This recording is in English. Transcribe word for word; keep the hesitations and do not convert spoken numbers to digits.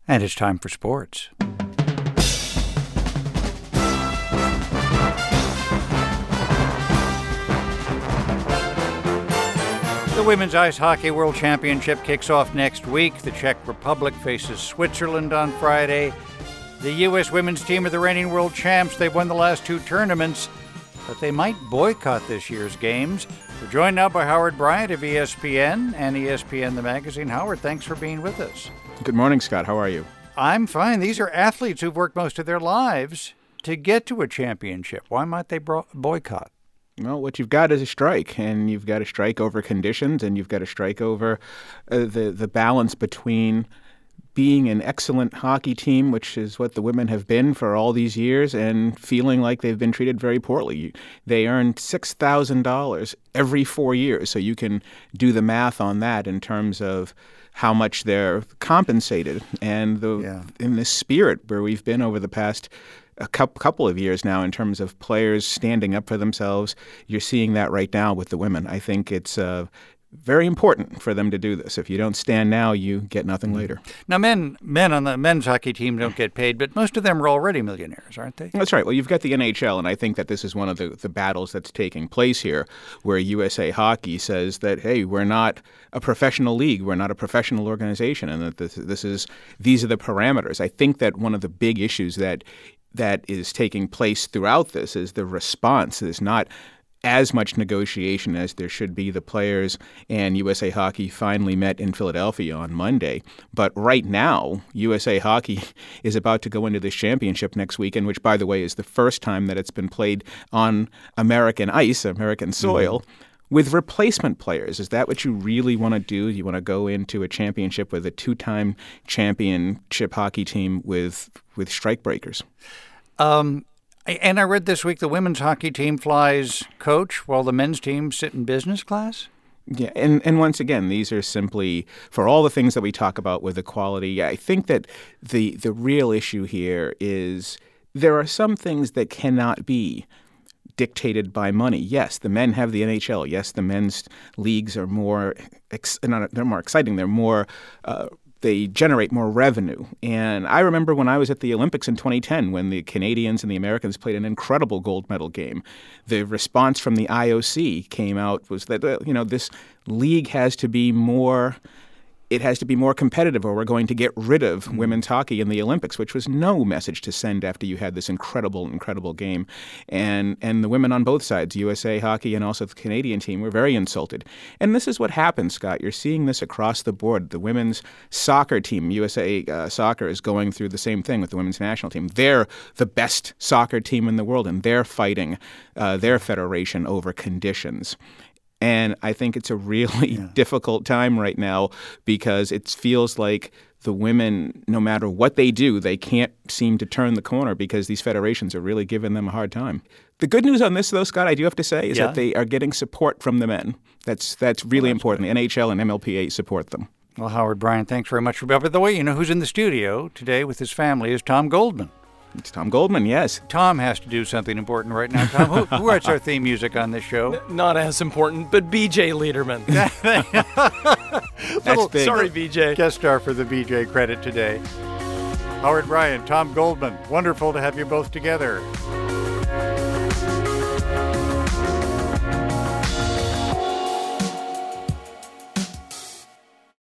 And it's time for sports. The Women's Ice Hockey World Championship kicks off next week. The Czech Republic faces Switzerland on Friday. The U S women's team are the reigning world champs. They've won the last two tournaments, but they might boycott this year's games. We're joined now by Howard Bryant of E S P N and E S P N The Magazine. Howard, thanks for being with us. Good morning, Scott. How are you? I'm fine. These are athletes who've worked most of their lives to get to a championship. Why might they bro- boycott? Well, what you've got is a strike, and you've got a strike over conditions, and you've got a strike over uh, the, the balance between being an excellent hockey team, which is what the women have been for all these years, and feeling like they've been treated very poorly. They earn six thousand dollars every four years, so you can do the math on that in terms of how much they're compensated. And the yeah. in this spirit where we've been over the past a couple of years now in terms of players standing up for themselves, you're seeing that right now with the women. I think it's uh, very important for them to do this. If you don't stand now, you get nothing later. Now, men men on the men's hockey team don't get paid, but most of them are already millionaires, aren't they? That's right. Well, you've got the N H L, and I think that this is one of the, the battles that's taking place here, where U S A Hockey says that, hey, we're not a professional league, we're not a professional organization, and that this, this is these are the parameters. I think that one of the big issues that that is taking place throughout this is the response. There's not as much negotiation as there should be. The players and U S A Hockey finally met in Philadelphia on Monday. But right now, U S A Hockey is about to go into this championship next weekend, which, by the way, is the first time that it's been played on American ice, American soil, mm-hmm. with replacement players. Is that what you really want to do? You want to go into a championship with a two-time championship hockey team with with strikebreakers? Um. And I read this week the women's hockey team flies coach while the men's team sit in business class. Yeah, and, and once again, these are simply, for all the things that we talk about with equality, I think that the the real issue here is there are some things that cannot be dictated by money. Yes, the men have the N H L. Yes, the men's leagues are more, ex- they're more exciting. They're more uh, They generate more revenue. And I remember when I was at the Olympics in twenty ten, when the Canadians and the Americans played an incredible gold medal game, the response from the I O C came out was that, you know, this league has to be more It has to be more competitive or we're going to get rid of mm-hmm. women's hockey in the Olympics, which was no message to send after you had this incredible, incredible game. And and the women on both sides, U S A Hockey and also the Canadian team, were very insulted. And this is what happens, Scott. You're seeing this across the board. The women's soccer team, U S A uh, Soccer, is going through the same thing with the women's national team. They're the best soccer team in the world, and they're fighting uh, their federation over conditions. And I think it's a really yeah. difficult time right now because it feels like the women, no matter what they do, they can't seem to turn the corner because these federations are really giving them a hard time. The good news on this, though, Scott, I do have to say, is yeah. that they are getting support from the men. That's that's really well, that's important. Good. The N H L and M L P A support them. Well, Howard Bryant, thanks very much for being. By the way, you know who's in the studio today with his family is Tom Goldman. It's Tom Goldman, yes. Tom has to do something important right now. Tom, who, who writes our theme music on this show? N- not as important, but B J Liederman. That's Little, big. Sorry, B J. Guest star for the B J credit today. Howard Bryant, Tom Goldman, wonderful to have you both together.